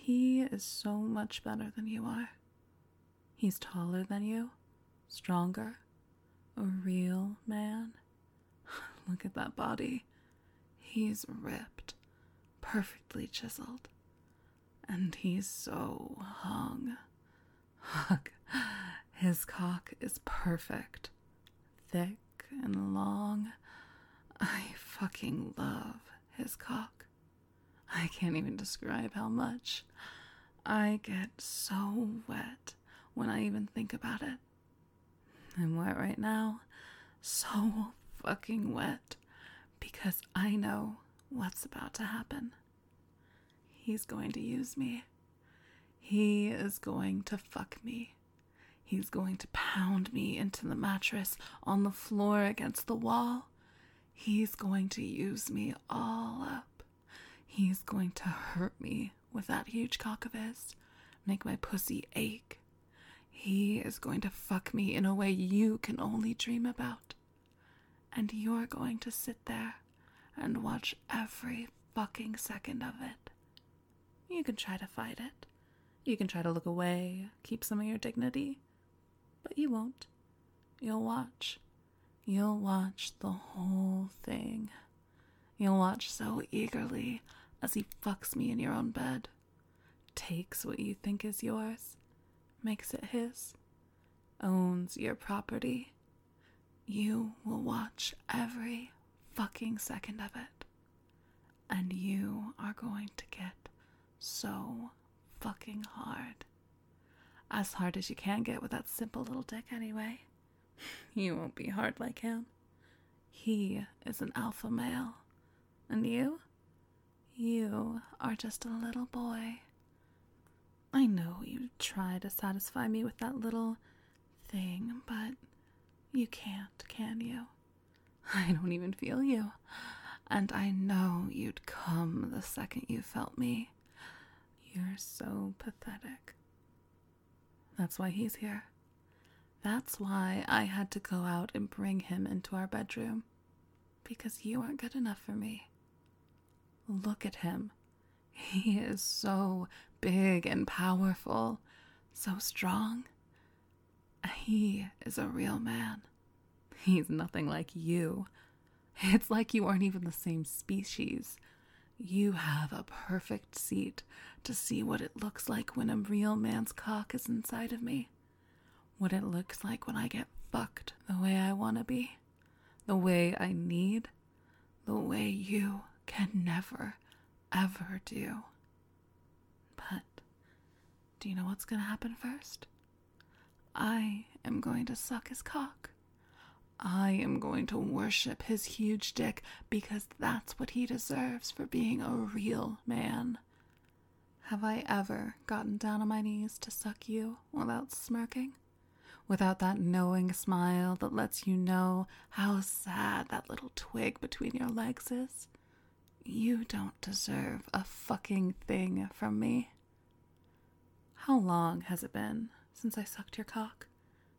He is so much better than you are. He's taller than you, stronger, a real man. Look at that body. He's ripped, perfectly chiseled. And he's so hung. Fuck. His cock is perfect. Thick and long. I fucking love his cock. I can't even describe how much. I get so wet when I even think about it. I'm wet right now. So fucking wet. Because I know what's about to happen. He's going to use me. He is going to fuck me. He's going to pound me into the mattress, on the floor, against the wall. He's going to use me all up. He's going to hurt me with that huge cock of his, make my pussy ache. He is going to fuck me in a way you can only dream about. And you're going to sit there and watch every fucking second of it. You can try to fight it. You can try to look away, keep some of your dignity. But you won't. You'll watch. You'll watch the whole thing. You'll watch so eagerly as he fucks me in your own bed. Takes what you think is yours. Makes it his. Owns your property. You will watch every fucking second of it. And you are going to get so fucking hard. As hard as you can get with that simple little dick anyway. You won't be hard like him. He is an alpha male. And you? You are just a little boy. I know you try to satisfy me with that little thing, but you can't, can you? I don't even feel you. And I know you'd come the second you felt me. You're so pathetic. That's why he's here. That's why I had to go out and bring him into our bedroom. Because you aren't good enough for me. Look at him. He is so big and powerful. So strong. He is a real man. He's nothing like you. It's like you aren't even the same species. You have a perfect seat to see what it looks like when a real man's cock is inside of me. What it looks like when I get fucked the way I want to be. The way I need. The way you can never, ever do. But do you know what's going to happen first? I am going to suck his cock. I am going to worship his huge dick because that's what he deserves for being a real man. Have I ever gotten down on my knees to suck you without smirking? Without that knowing smile that lets you know how sad that little twig between your legs is? You don't deserve a fucking thing from me. How long has it been since I sucked your cock?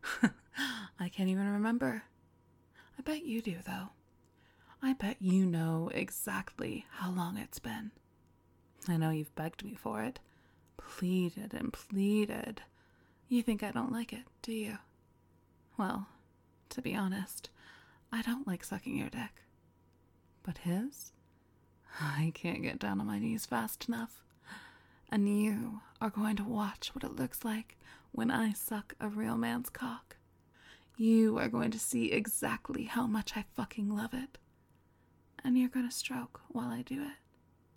I can't even remember. I bet you do, though. I bet you know exactly how long it's been. I know you've begged me for it. Pleaded and pleaded. You think I don't like it, do you? Well, to be honest, I don't like sucking your dick. But his? I can't get down on my knees fast enough. And you are going to watch what it looks like when I suck a real man's cock. You are going to see exactly how much I fucking love it. And you're going to stroke while I do it.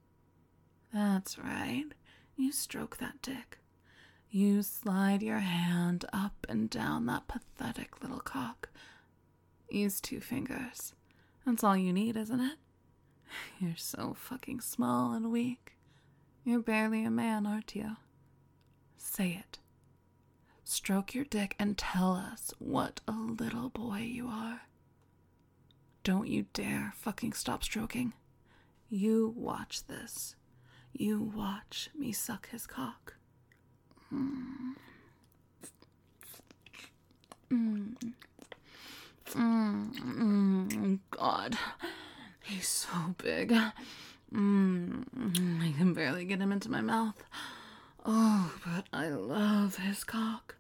That's right. You stroke that dick. You slide your hand up and down that pathetic little cock. Use 2 fingers. That's all you need, isn't it? You're so fucking small and weak. You're barely a man, aren't you? Say it. Stroke your dick and tell us what a little boy you are. Don't you dare fucking stop stroking. You watch this. You watch me suck his cock. God, he's so big. I can barely get him into my mouth. Oh, but I love his cock.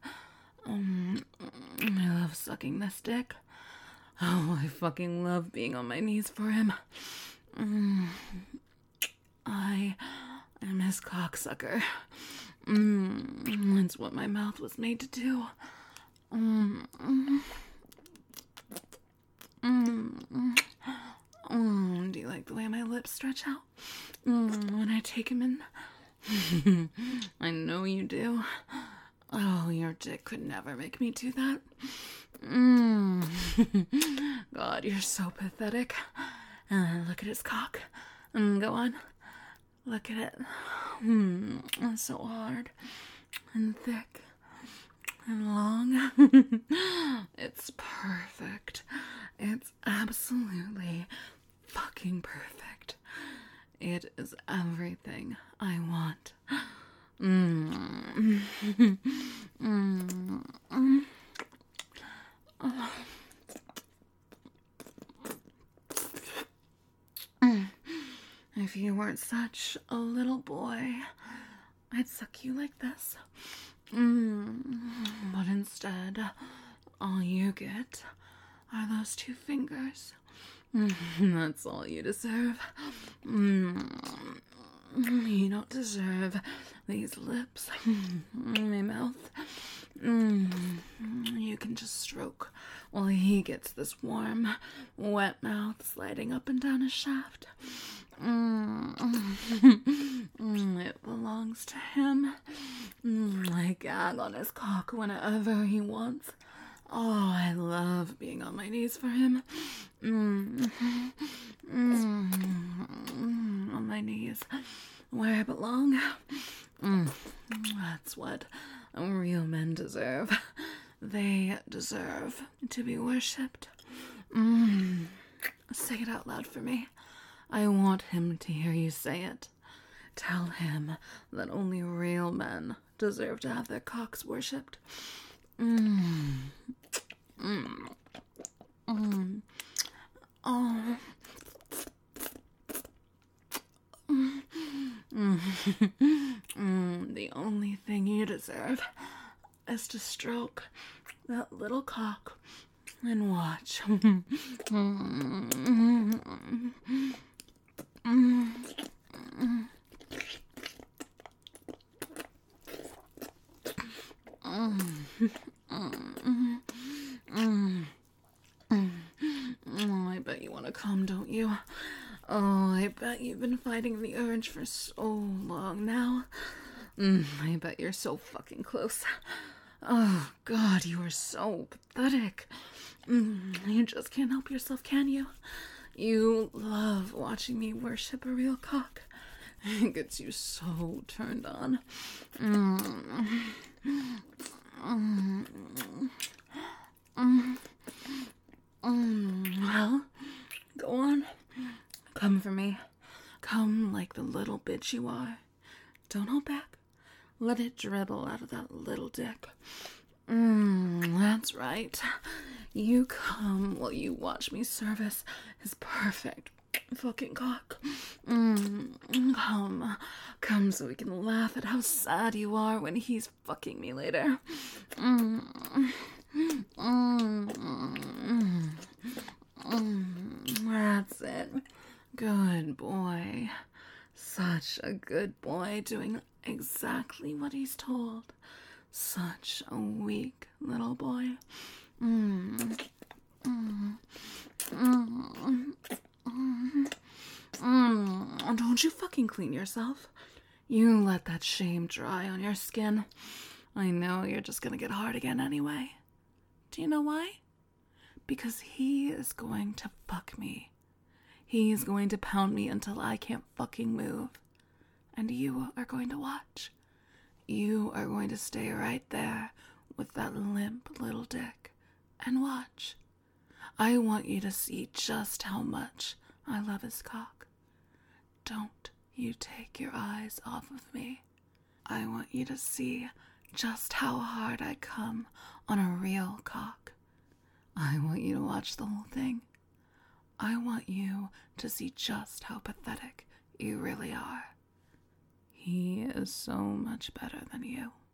I love sucking this dick. Oh, I fucking love being on my knees for him. I am his cocksucker. It's what my mouth was made to do. Do you like the way my lips stretch out when I take him in? I know you do. Oh, your dick could never make me do that. God, you're so pathetic. Look at his cock. Go on. Look at it. It's so hard and thick and long. It's perfect. It's absolutely fucking perfect. It is everything I want. If you weren't such a little boy, I'd suck you like this. But instead, all you get are those 2 fingers. That's all you deserve. You don't deserve these lips, my mouth. You can just stroke while he gets this warm, wet mouth sliding up and down his shaft. It belongs to him. I gag on his cock whenever he wants. Oh, I love being on my knees for him. On my knees, where I belong. That's what real men deserve. They deserve to be worshipped. Say it out loud for me. I want him to hear you say it. Tell him that only real men deserve to have their cocks worshipped. Oh. The only thing you deserve is to stroke that little cock and watch. I bet you want to come, don't you? Oh, I bet you've been fighting the urge for so long now. I bet you're so fucking close. Oh, God, you are so pathetic. You just can't help yourself, can you? You love watching me worship a real cock. It gets you so turned on. Well, go on. Come for me. Come like the little bitch you are. Don't hold back. Let it dribble out of that little dick. That's right. You come while you watch me service his perfect fucking cock. Come so we can laugh at how sad you are when he's fucking me later. That's it. Good boy. Such a good boy doing exactly what he's told. Such a weak little boy. Don't you fucking clean yourself. You let that shame dry on your skin. I know you're just gonna get hard again anyway. Do you know why? Because he is going to fuck me. He's going to pound me until I can't fucking move. And you are going to watch. You are going to stay right there with that limp little dick and watch. I want you to see just how much I love his cock. Don't you take your eyes off of me. I want you to see just how hard I come on a real cock. I want you to watch the whole thing. I want you to see just how pathetic you really are. He is so much better than you.